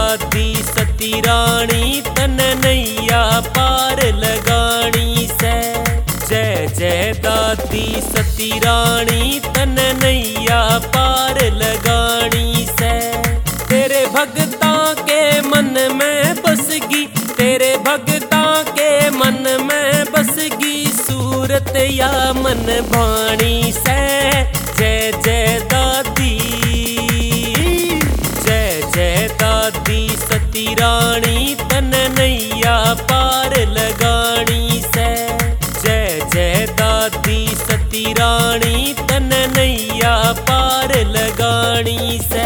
दादी सती रानी तन नैया पार लगानी से। जय जय दादी सती रानी तन नैया पार लगानी से। तेरे भगता के मन में बसगी, तेरे भगता के मन में बसगी सूरत या मन भाणी से। जय जय दादी, जय जय दादी सती रानी तन नैया पार लगानी से। जय जय दादी सती रानी तन नैया पार लगानी से।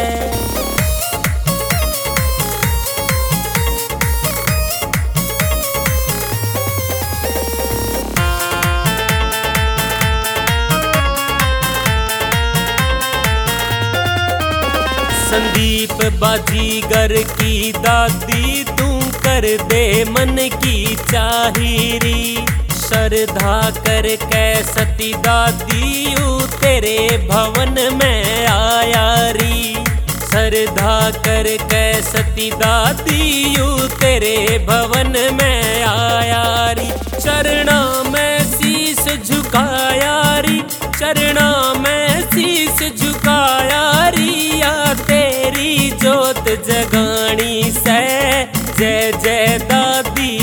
संदीप बाजीगर की दादी तू कर दे मन की चाहिरी। श्रद्धा कर कै सती दादी यू तेरे भवन में आया री। श्रद्धा कर कै सती दादी यू तेरे भवन में आया री। चरणा में शीश झुकाया री, चरणा में शीश झुकाया री। या तेरी जोत जगानी से। जय जय दादी,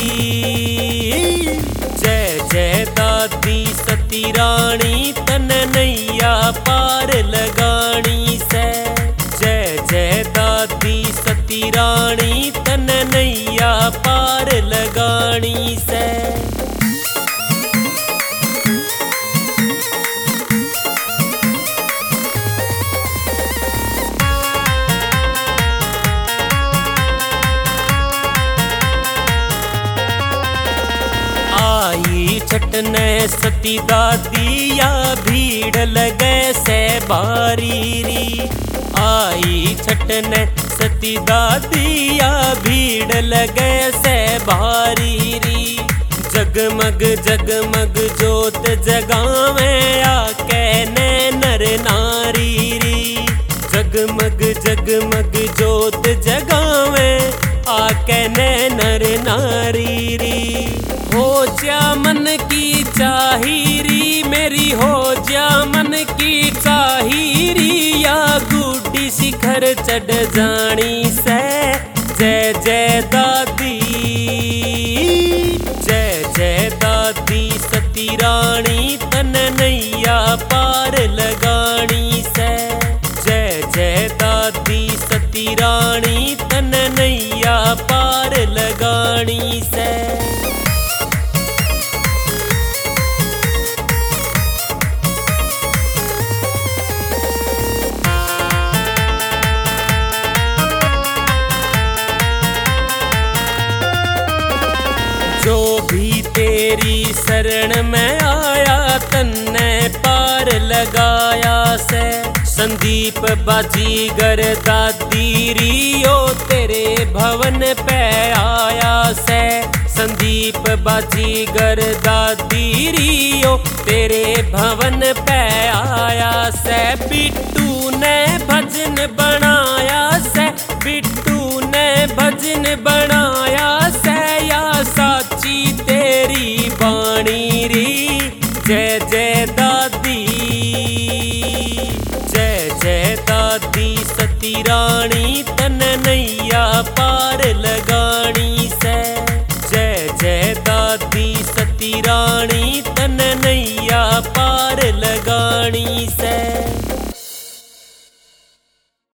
जय जय दादी सती रानी तन नैया पार लगानी से। जय जय दादी सती रानी तन नैया पार लगानी से। छटने सती दादी या भीड़ लगे से बारी री। आई छटने सती दादी या भीड़ लगे से बारी री। जगमग जगमग जोत जगावे आके नर नारी री। जगमग जगमग जोत जगावे आके नर नारी री। हो जा मन की चाहिरी मेरी, हो जा मन की चाहिरी। या गुड्डी शिखर चढ़ जानी से। जय जय दादी, जय जय दादी सती रानी तन नैया पार लगानी से। जय जय दादी सती रानी तन नैया पार लगानी से। जो भी तेरी शरण में आया तन्ने पार लगाया से। संदीप बाजीगर दादी रियो तेरे भवन पे आया से। संदीप बाजीगर दादी रियो तेरे भवन पे आया से। बिट्टू ने भजन बनाया से, बिट्टू ने भजन बनाया से। या साची तेरी बाणी री। जय जय दादी, जय जय दादी सती रानी तन नैया पार लगानी से। जय जय दादी सती रानी।